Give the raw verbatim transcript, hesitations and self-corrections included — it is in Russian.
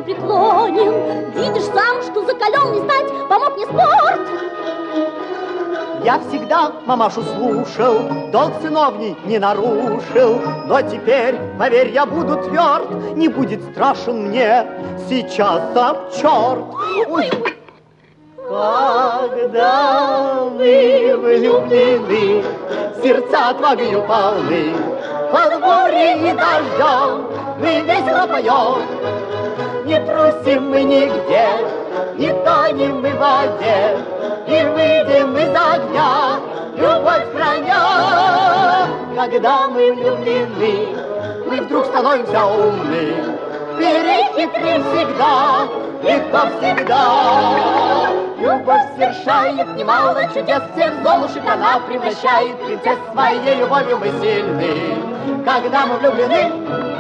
непреклонен. Видишь сам, что закален, не знать, помог мне спорт. Я всегда мамашу слушал, долг сыновний не нарушил. Но теперь, поверь, я буду тверд, не будет страшен мне сейчас сам черт. Ой. Когда вы влюблены, сердца отвагою полны, под бурей и дождем мы весело поем. Не трусим мы нигде, не тонем мы в воде, и выйдем из огня, любовь храня. Когда мы влюблены, мы вдруг становимся умны, перехитрим всегда, легко всегда. Любовь совершает немало чудес, всех золушек она превращает. Принцесс своей любовью мы сильны. Когда мы влюблены,